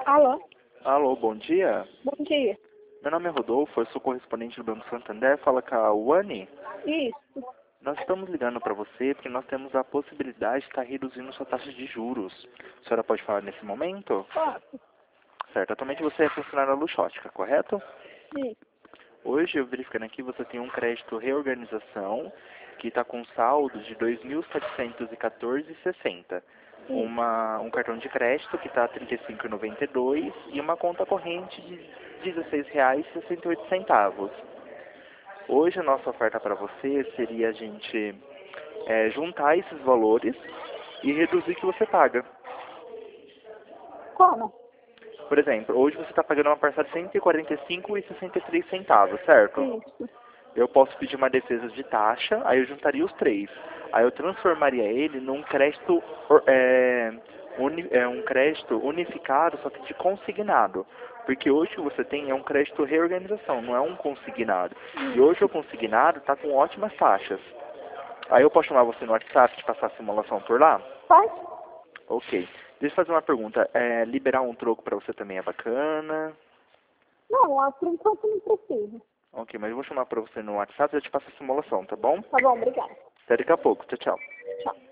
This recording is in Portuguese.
Alô? Alô, bom dia. Bom dia. Meu nome é Rodolfo, eu sou correspondente do Banco Santander. Fala com a Wani. Isso. Nós estamos ligando para você porque nós temos a possibilidade de estar reduzindo sua taxa de juros. A senhora pode falar nesse momento? Posso? Certo, atualmente você é funcionária luxótica, correto? Isso. Hoje, eu verificando aqui, você tem um crédito reorganização que está com saldo de R$ 2.714,60. Isso. Um cartão de crédito que está a R$ 35,92 e uma conta corrente de R$ 16,68. Hoje a nossa oferta para você seria a gente juntar esses valores e reduzir o que você paga. Como? Por exemplo, hoje você está pagando uma parcela de R$ 145,63, certo? Isso. Eu posso pedir uma defesa de taxa, aí eu juntaria os três. Aí eu transformaria ele num crédito, um crédito unificado, só que de consignado. Porque hoje o que você tem é um crédito reorganização, não é um consignado. E hoje o consignado está com ótimas taxas. Aí eu posso chamar você no WhatsApp te passar a simulação por lá? Pode? Ok. Deixa eu fazer uma pergunta. Liberar um troco para você também é bacana? Não, por enquanto não preciso. Ok, mas eu vou chamar para você no WhatsApp e eu te passo a simulação, tá bom? Tá bom, obrigada. Até daqui a pouco. Tchau, tchau. Tchau.